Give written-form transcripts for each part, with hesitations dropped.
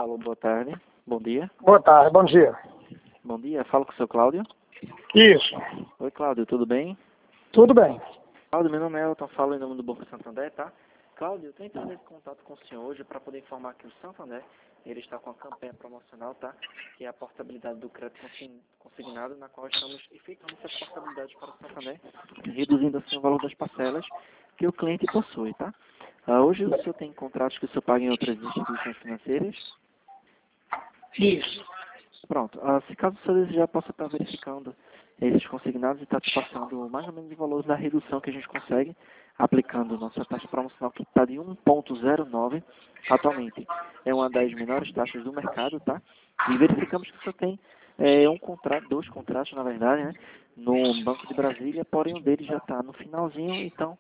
Alô, boa tarde. Bom dia. Boa tarde, bom dia. Bom dia, falo com o seu Cláudio. Isso, Oi, Cláudio, tudo bem? tudo bem. Cláudio, meu nome é Elton, falo em nome do Banco Santander, tá? Cláudio, eu estou entrando em contato com o senhor hoje para poder informar que o Santander, ele está com a campanha promocional, tá? Que é a portabilidade do crédito consignado, na qual estamos efetuando essas portabilidades para o Santander, reduzindo assim o valor das parcelas que o cliente possui, tá? Hoje o senhor tem contratos que o senhor paga em outras instituições financeiras? Isso. Pronto. Se caso o senhor desejar, possa estar verificando esses consignados e estar te passando mais ou menos o valor da redução que a gente consegue aplicando nossa taxa promocional, que está de 1,09 atualmente. É uma das menores taxas do mercado, tá? E verificamos que o senhor tem um contrato, dois contratos, na verdade, né? No Banco de Brasília, porém um deles já está no finalzinho, então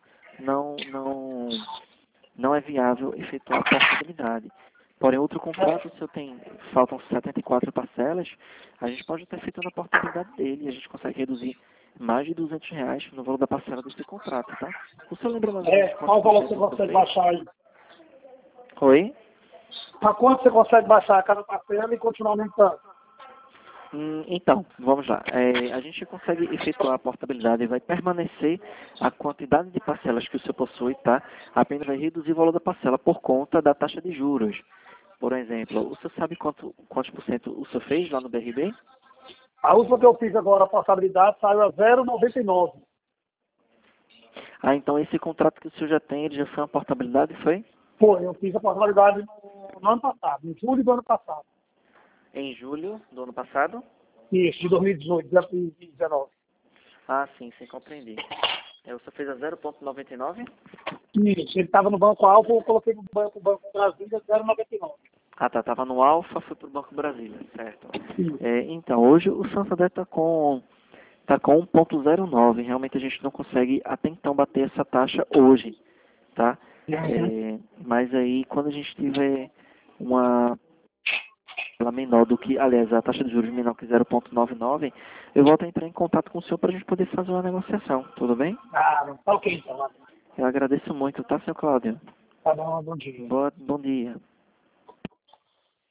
não é viável efetuar a portabilidade. Porém, outro contrato, se eu tenho, faltam 74 parcelas, a gente pode estar efetuando a portabilidade dele e a gente consegue reduzir mais de R$ 200 no valor da parcela desse contrato, tá? O senhor lembra mais ou menos Qual o valor que você consegue fez? baixar aí? Oi? Para quanto você consegue baixar cada parcela e continuar aumentando? Então, vamos lá. A gente consegue efetuar a portabilidade e vai permanecer a quantidade de parcelas que o senhor possui, tá? Apenas vai reduzir o valor da parcela por conta da taxa de juros. Por exemplo, o senhor sabe quantos por cento o senhor fez lá no BRB? A última que eu fiz agora, a portabilidade, saiu a 0,99. Então esse contrato que o senhor já tem, ele já foi uma portabilidade, foi? Foi, eu fiz a portabilidade no ano passado, em julho do ano passado. Em julho do ano passado? Isso, de 2018, 2019. Sim, compreendi. O senhor fez a 0,99? Isso, ele estava no Banco Alfa, eu coloquei no Banco Brasília 0,99. Tá, estava no Alfa, foi para o Banco Brasília, certo. Isso. Então, hoje o Santander está com 1,09. Realmente a gente não consegue até então bater essa taxa hoje, tá? Mas aí, quando a gente tiver uma menor do que, aliás, a taxa de juros menor que 0,99, eu volto a entrar em contato com o senhor para a gente poder fazer uma negociação, tudo bem? Não, tá ok então. Eu agradeço muito, tá, seu Cláudio? Tá bom, bom dia. Bom dia.